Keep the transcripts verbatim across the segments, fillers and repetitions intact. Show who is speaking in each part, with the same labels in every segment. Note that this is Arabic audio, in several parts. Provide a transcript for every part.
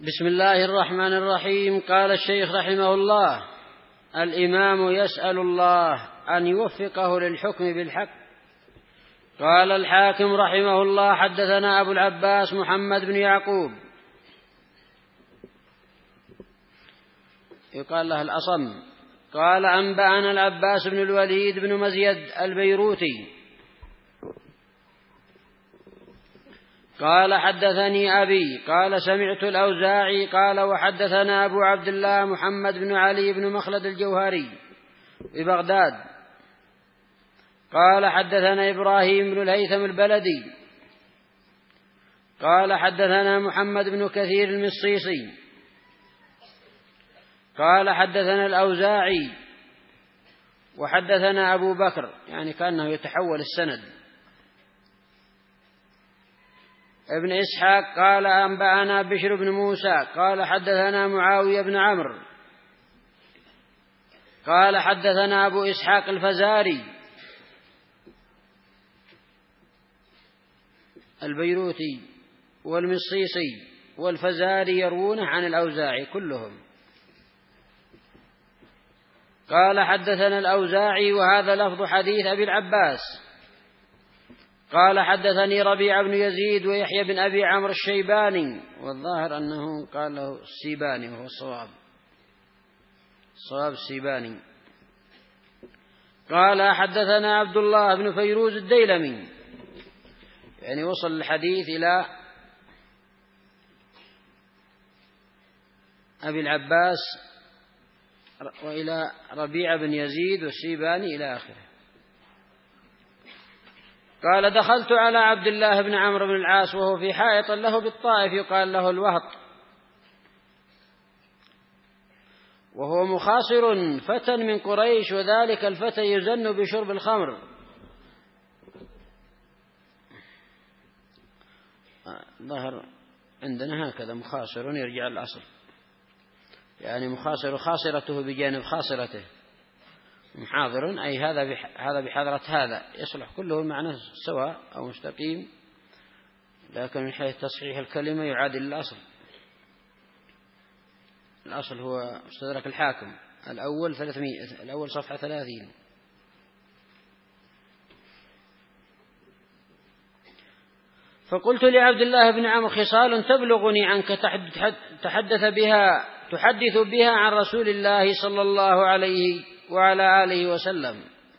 Speaker 1: بسم الله الرحمن الرحيم. قال الشيخ رحمه الله: الإمام يسأل الله أن يوفقه للحكم بالحق. قال الحاكم رحمه الله: حدثنا أبو العباس محمد بن يعقوب يقال له الأصم، قال أنبأنا العباس بن الوليد بن مزيد البيروتي قال حدثني أبي قال سمعت الأوزاعي قال وحدثنا أبو عبد الله محمد بن علي بن مخلد الجوهري ببغداد قال حدثنا إبراهيم بن الهيثم البلدي قال حدثنا محمد بن كثير المصيصي قال حدثنا الأوزاعي وحدثنا أبو بكر، يعني كأنه يتحول السند، ابن إسحاق قال أنبأنا بشر بن موسى قال حدثنا معاوية بن عمرو قال حدثنا أبو إسحاق الفزاري البيروتي والمصيصي والفزاري يروونه عن الأوزاعي كلهم. قال حدثنا الأوزاعي وهذا لفظ حديث أبي العباس قال حدثني ربيع بن يزيد ويحيى بن أبي عمرو الشيباني، والظاهر أنه قال له السيباني وهو الصواب، الصواب السيباني. قال حدثنا عبد الله بن فيروز الديلمي، يعني وصل الحديث إلى أبي العباس وإلى ربيع بن يزيد والسيباني إلى آخره. قال دخلت على عبد الله بن عمرو بن العاص وهو في حائط له بالطائف يقال له الوهط، وهو مخاصر فتى من قريش، وذلك الفتى يزن بشرب الخمر. ظهر عندنا هكذا مخاصر يرجع الأصل، يعني مخاصر خاصرته بجانب خاصرته، محاضر أي هذا هذا بحضرة هذا، يصلح كله المعنى سواء أو مستقيم، لكن من حيث تصحيح الكلمة يعادل الأصل. الأصل هو مستدرك الحاكم الأول ثلاثمائة، الأول صفحة ثلاثين. فقلت لعبد الله بن عمرو: خصال تبلغني عنك تحدث بها تحدث بها عن رسول الله صلى الله عليه وعلى آله وسلم.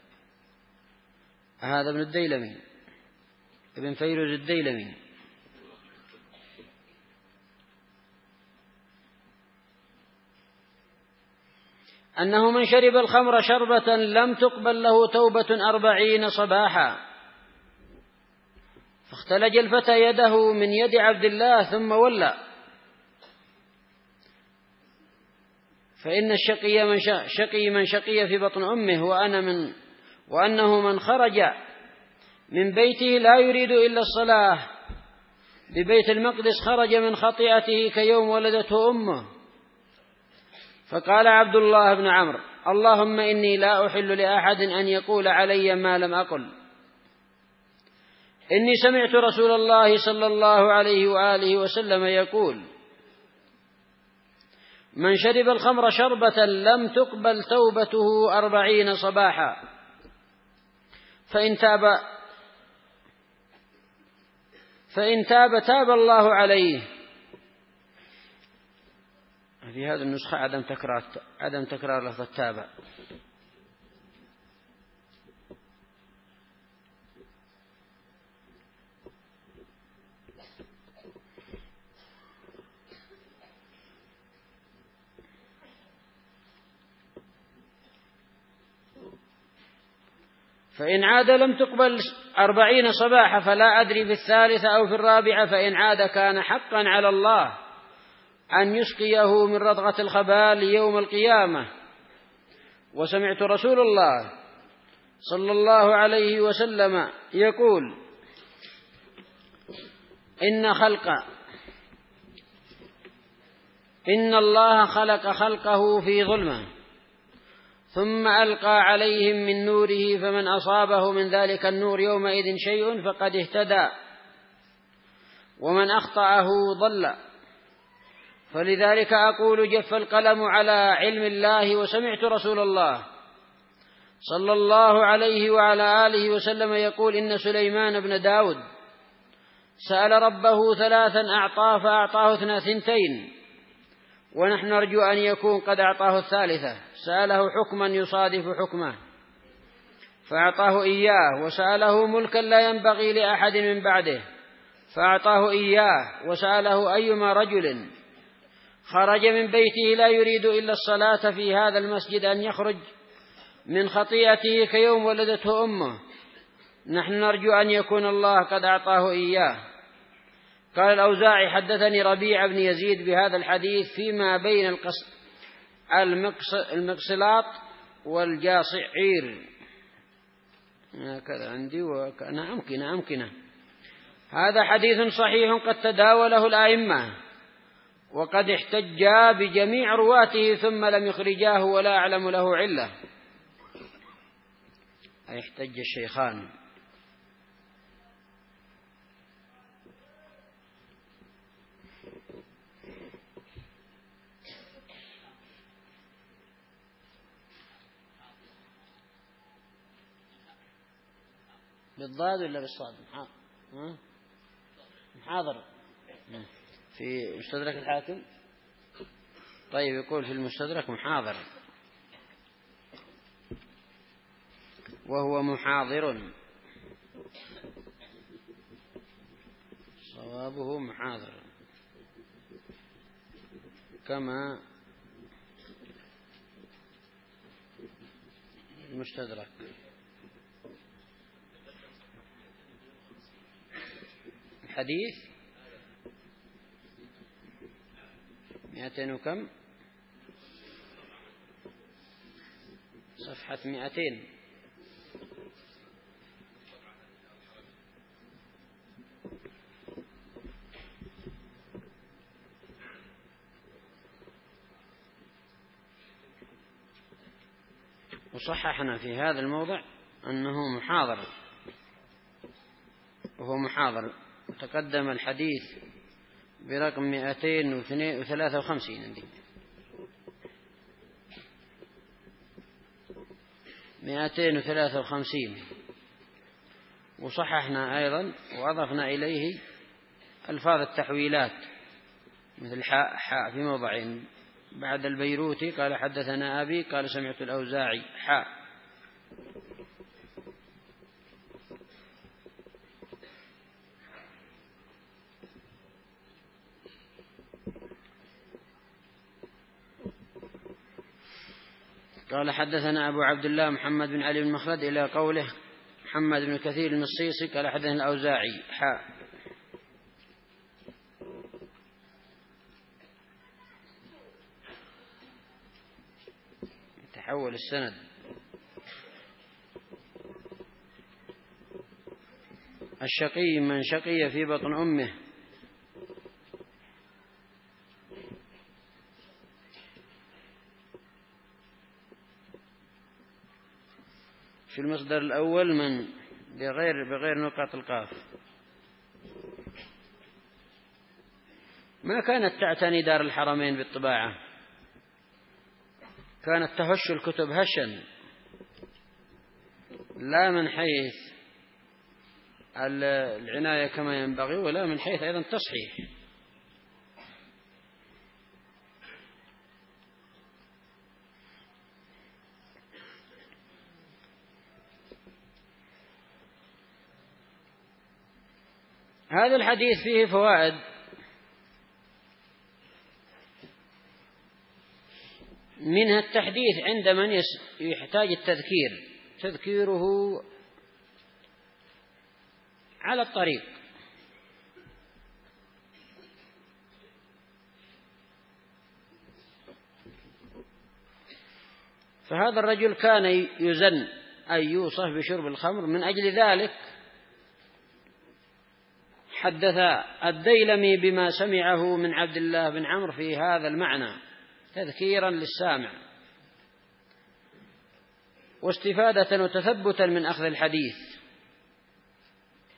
Speaker 1: هذا ابن الديلمي ابن فيروز الديلمي. أنه من شرب الخمر شربة لم تقبل له توبة أربعين صباحا. فاختلج الفتى يده من يد عبد الله ثم ولى، فإن الشقي من شقي من شقي في بطن أمه، وأنا من وأنه من خرج من بيته لا يريد إلا الصلاة ببيت المقدس خرج من خطيئته كيوم ولدته أمه. فقال عبد الله بن عمرو: اللهم إني لا أحل لأحد أن يقول علي ما لم أقل، إني سمعت رسول الله صلى الله عليه وآله وسلم يقول: من شرب الخمر شربة لم تقبل توبته أربعين صباحا، فإن تاب فإن تاب تاب الله عليه. في هذه النسخة عدم تكرار عدم تكرار لفظ التابع. فإن عاد لم تقبل أربعين صباحا، فلا أدري في الثالثة أو في الرابعة، فإن عاد كان حقا على الله أن يسقيه من رضغة الخبال يوم القيامة. وسمعت رسول الله صلى الله عليه وسلم يقول: إن خلق إن الله خلق خلقه في ظلمة ثم ألقى عليهم من نوره، فمن أصابه من ذلك النور يومئذ شيء فقد اهتدى، ومن أخطأه ضل. فلذلك أقول جف القلم على علم الله. وسمعت رسول الله صلى الله عليه وعلى آله وسلم يقول إن سليمان بن داود سأل ربه ثلاثا أعطاه فأعطاه اثنتين، ونحن نرجو أن يكون قد أعطاه الثالثة. سأله حكما يصادف حكمه فأعطاه إياه، وسأله ملكا لا ينبغي لأحد من بعده فأعطاه إياه، وسأله أيما رجل خرج من بيته لا يريد إلا الصلاة في هذا المسجد أن يخرج من خطيئته كيوم ولدته أمه. نحن نرجو أن يكون الله قد أعطاه إياه. قال الأوزاعي حدثني ربيع بن يزيد بهذا الحديث فيما بين المقصلات والجاصعير. هكذا عندي وكان أمكنة أمكنة. هذا حديث صحيح قد تداوله الأئمة وقد احتجا بجميع رواته ثم لم يخرجاه ولا أعلم له علة، أي احتج الشيخان. بالضاد ولا بالصاد؟ محاضر في مستدرك الحاكم. طيب يقول في المستدرك محاضر، وهو محاضر، صوابه محاضر كما المستدرك. الحديث مئتين وكم؟ صفحة مئتين. وصححنا في هذا الموضع أنه محاضر، وهو محاضر. تقدم الحديث برقم مئتين وثلاثة وخمسين عندي، مئتين وثلاثة وخمسين. وصححنا أيضا وأضفنا إليه ألفاظ التحويلات مثل حاء حاء في موضعين. بعد البيروتي قال حدثنا أبي قال سمعت الأوزاعي حاء. قال حدثنا أبو عبد الله محمد بن علي بن مخلد إلى قوله محمد بن كثير المصيصي قال حدثنا الأوزاعي حاء. تحول السند. الشقي من شقي في بطن أمه. في المصدر الأول من بغير بغير نقاط القاف. ما كانت تعتني دار الحرمين بالطباعة، كانت تهش الكتب هشا، لا من حيث العناية كما ينبغي ولا من حيث أيضا تصحيح. هذا الحديث فيه فوائد. منها التحديث عند من يحتاج التذكير، تذكيره على الطريق. فهذا الرجل كان يزن أي يوصف بشرب الخمر، من أجل ذلك حدث الديلمي بما سمعه من عبد الله بن عمرو في هذا المعنى تذكيرا للسامع واستفادة وتثبتا من أخذ الحديث.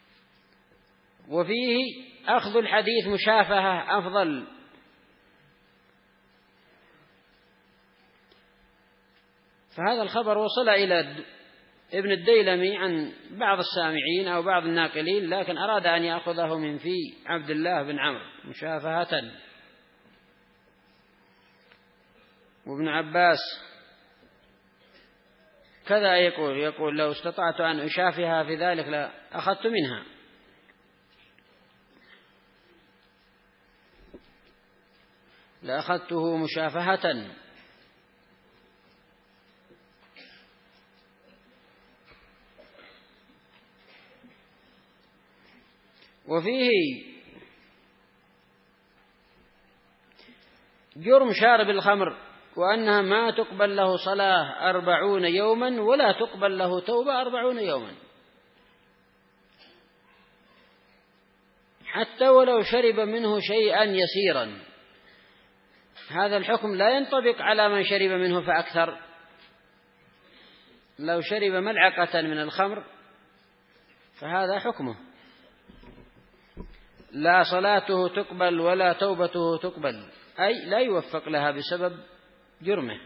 Speaker 1: وفيه أخذ الحديث مشافهة أفضل فهذا الخبر وصل إلى ابن الديلمي عن بعض السامعين أو بعض الناقلين، لكن أراد أن يأخذه من في عبد الله بن عمرو مشافهة. وابن عباس كذا يقول يقول لو استطعت أن أشافها في ذلك لأخذت منها. لأخذته مشافهة. وفيه جرم شارب الخمر، وأنها ما تقبل له صلاة أربعون يوما ولا تقبل له توبة أربعون يوما، حتى ولو شرب منه شيئا يسيرا. هذا الحكم لا ينطبق على من شرب منه فأكثر. لو شرب ملعقة من الخمر فهذا حكمه، لا صلاته تقبل ولا توبته تقبل، أي لا يوفق لها بسبب جرمه.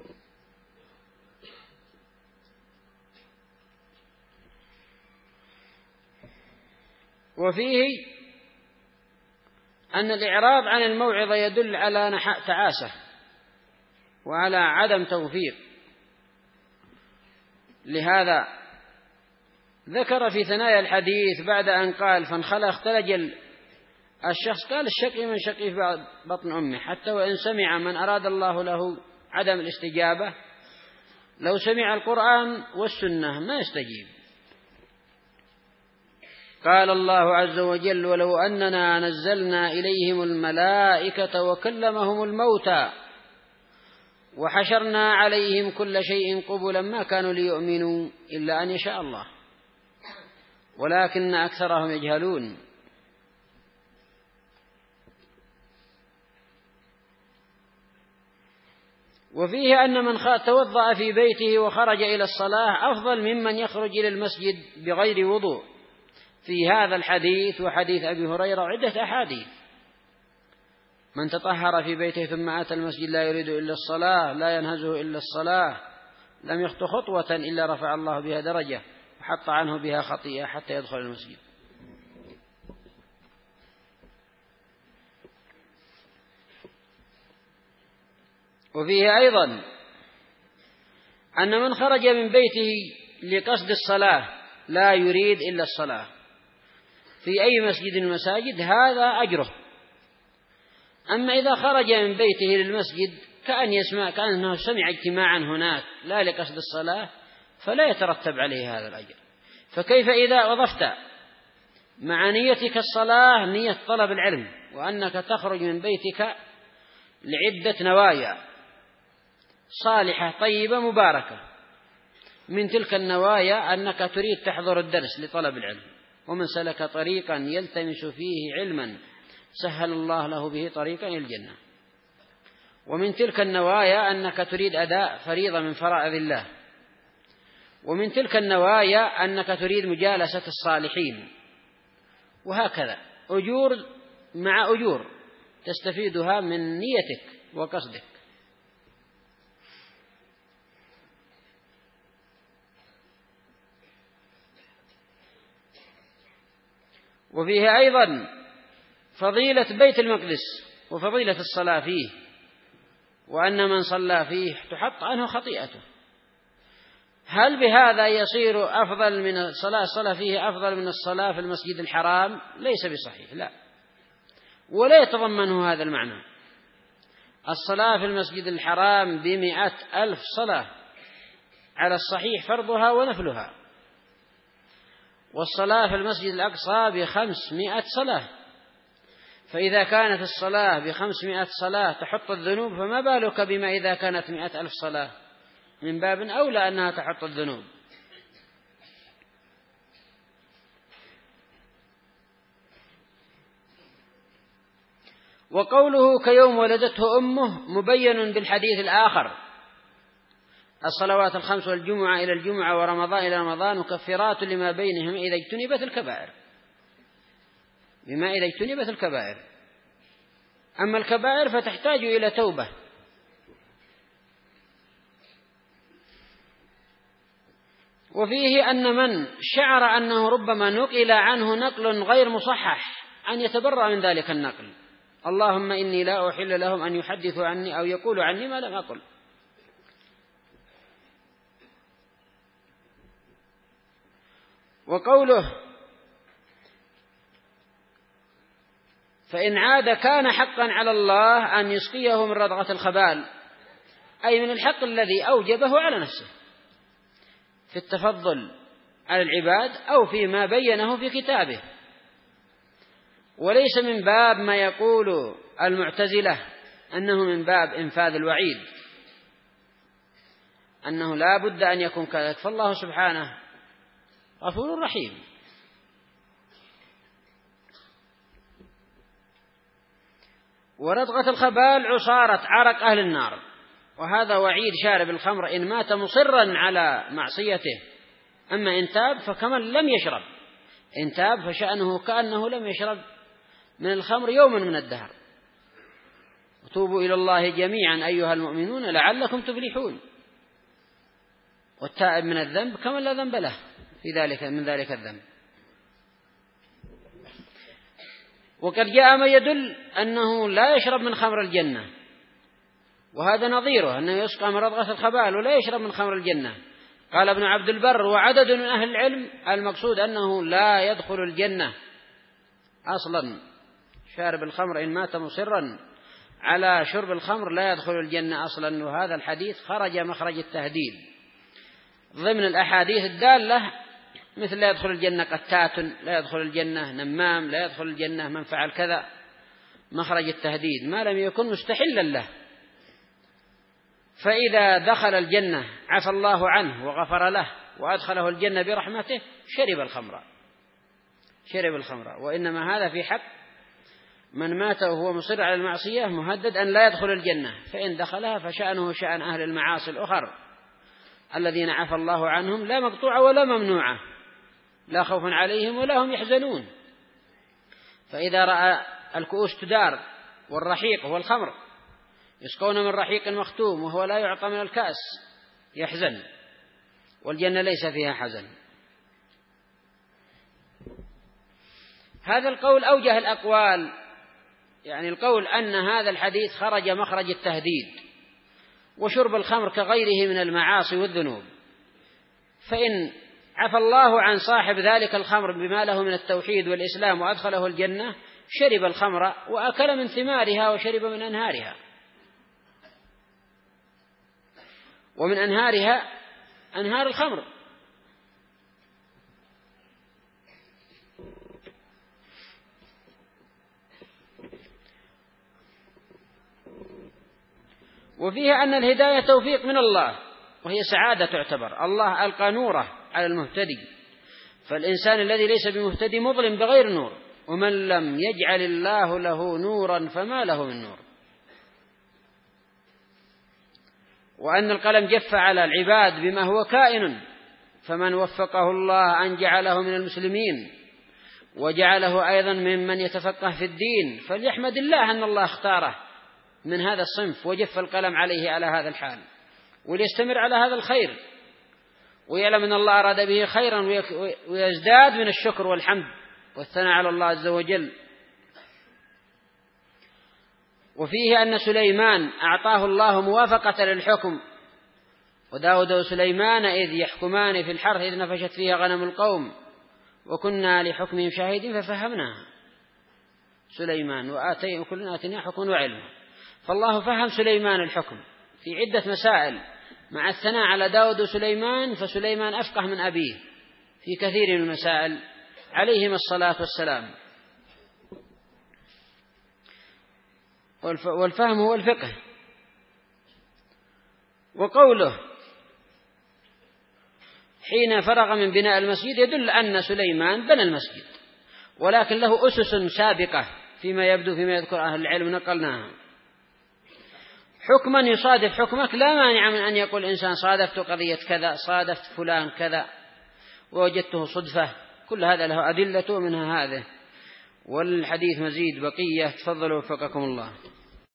Speaker 1: وفيه أن الإعراض عن الموعظة يدل على تعاسة وعلى عدم توفيق. لهذا ذكر في ثنايا الحديث بعد أن قال فانخلق اختلج الشخص، قال الشقي من شقي في بطن أمه، حتى وإن سمع من أراد الله له عدم الاستجابة، لو سمع القرآن والسنة ما يستجيب. قال الله عز وجل ولو أننا نزلنا إليهم الملائكة وكلمهم الموتى وحشرنا عليهم كل شيء قبلا ما كانوا ليؤمنوا إلا أن يشاء الله ولكن أكثرهم يجهلون. وفيه أن من توضأ في بيته وخرج إلى الصلاة أفضل ممن يخرج إلى المسجد بغير وضوء، في هذا الحديث وحديث أبي هريرة وعدة أحاديث. من تطهر في بيته ثم أتى المسجد لا يريد إلا الصلاة لا ينهزه إلا الصلاة لم يخط خطوة إلا رفع الله بها درجة وحط عنه بها خطيئة حتى يدخل المسجد. وفيه أيضا أن من خرج من بيته لقصد الصلاة لا يريد إلا الصلاة في أي مسجد من المساجد هذا أجره. أما إذا خرج من بيته للمسجد كأن يسمع كأنه سمع اجتماعا هناك لا لقصد الصلاة فلا يترتب عليه هذا الأجر. فكيف إذا أضفت مع نيتك الصلاة نية طلب العلم، وأنك تخرج من بيتك لعدة نوايا صالحة طيبة مباركة، من تلك النوايا أنك تريد تحضر الدرس لطلب العلم، ومن سلك طريقا يلتمس فيه علما سهل الله له به طريقا إلى الجنة. ومن تلك النوايا أنك تريد أداء فريضة من فرائض الله. ومن تلك النوايا أنك تريد مجالسة الصالحين. وهكذا أجور مع أجور تستفيدها من نيتك وقصدك. وفيه أيضا فضيلة بيت المقدس وفضيلة الصلاة فيه، وأن من صلى فيه تحط عنه خطيئته. هل بهذا يصير أفضل من الصلاة الصلاة فيه أفضل من الصلاة في المسجد الحرام؟ ليس بصحيح، لا، ولا يتضمنه هذا المعنى. الصلاة في المسجد الحرام بمئة ألف صلاة على الصحيح فرضها ونفلها، والصلاة في المسجد الأقصى بخمسمائة صلاة. فإذا كانت الصلاة بخمسمائة صلاة تحط الذنوب، فما بالك بما إذا كانت مئة ألف صلاة؟ من باب أولى أنها تحط الذنوب. وقوله كيوم ولدته أمه مبين بالحديث الآخر الصلوات الخمس والجمعة إلى الجمعة ورمضان إلى رمضان مكفرات لما بينهم إذا اجتنبت الكبائر، بما إذا اجتنبت الكبائر. أما الكبائر فتحتاج إلى توبة. وفيه أن من شعر أنه ربما نقل عنه نقل غير مصحح أن يتبرأ من ذلك النقل. اللهم إني لا أحل لهم أن يحدثوا عني أو يقولوا عني ما لم أقل. وقوله فإن عاد كان حقا على الله أن يسقيه من رضغة الخبال، أي من الحق الذي أوجبه على نفسه في التفضل على العباد أو فيما بينه في كتابه، وليس من باب ما يقول المعتزلة أنه من باب إنفاذ الوعيد، أنه لا بد أن يكون كذلك، فالله سبحانه غفور رحيم. ورضغة الخبال عصارة عرق أهل النار، وهذا وعيد شارب الخمر إن مات مصرا على معصيته. أما إن تاب فكمن لم يشرب، إن تاب فشأنه كأنه لم يشرب من الخمر يوما من الدهر. وتوبوا إلى الله جميعا أيها المؤمنون لعلكم تفلحون. والتائب من الذنب كمن لا ذنب له في ذلك من ذلك الذنب. وقد جاء ما يدل أنه لا يشرب من خمر الجنة، وهذا نظيره أنه يسقى من رضغة الخبال ولا يشرب من خمر الجنة. قال ابن عبد البر وعدد من أهل العلم المقصود أنه لا يدخل الجنة أصلا. شارب الخمر إن مات مصرا على شرب الخمر لا يدخل الجنة أصلا. وهذا الحديث خرج مخرج التهديد ضمن الأحاديث الدالة، مثل لا يدخل الجنة قتات، لا يدخل الجنة نمام، لا يدخل الجنة من فعل كذا، مخرج التهديد ما لم يكن مستحلا له. فإذا دخل الجنة عفى الله عنه وغفر له وأدخله الجنة برحمته شرب الخمر شرب الخمر وإنما هذا في حق من مات وهو مصر على المعصية مهدد أن لا يدخل الجنة، فإن دخلها فشأنه شأن أهل المعاصي الأخر الذين عفى الله عنهم، لا مقطوعة ولا ممنوعة، لا خوف عليهم ولا هم يحزنون. فإذا رأى الكؤوس تدار والرحيق هو الخمر يسقون من رحيق مختوم وهو لا يعطى من الكأس يحزن، والجنة ليس فيها حزن. هذا القول أوجه الأقوال، يعني القول أن هذا الحديث خرج مخرج التهديد، وشرب الخمر كغيره من المعاصي والذنوب، فإن عفى الله عن صاحب ذلك الخمر بما له من التوحيد والإسلام وأدخله الجنة شرب الخمر وأكل من ثمارها وشرب من أنهارها. ومن أنهارها أنهار الخمر. وفيها أن الهداية توفيق من الله، وهي سعادة تعتبر. الله ألقى نوره على المهتدي، فالإنسان الذي ليس بمهتدي مظلم بغير نور، ومن لم يجعل الله له نورا فما له من نور. وأن القلم جف على العباد بما هو كائن، فمن وفقه الله أن جعله من المسلمين وجعله أيضا ممن يتفقه في الدين فليحمد الله أن الله اختاره من هذا الصنف وجف القلم عليه على هذا الحال، وليستمر على هذا الخير، ويعلم أن الله أراد به خيرا ويزداد من الشكر والحمد والثناء على الله عز وجل. وفيه أن سليمان أعطاه الله موافقة للحكم، وداود وسليمان إذ يحكمان في الحرث إذ نفشت فيها غنم القوم وكنا لحكمهم شاهدين ففهمناها سليمان وآتينا كلنا آتينا حكما وعلما. فالله فهم سليمان الحكم في عدة مسائل مع الثناء على داود وسليمان، فسليمان أفقه من أبيه في كثير من المسائل عليهما الصلاة والسلام. والفهم هو الفقه. وقوله حين فرغ من بناء المسجد يدل أن سليمان بنى المسجد، ولكن له أسس سابقة فيما يبدو فيما يذكر أهل العلم نقلناها. حكما يصادف حكمك لا مانع من أن يقول إنسان صادفت قضية كذا، صادفت فلان كذا ووجدته صدفة، كل هذا له أدلة منها هذه. والحديث مزيد بقية، تفضلوا وفقكم الله.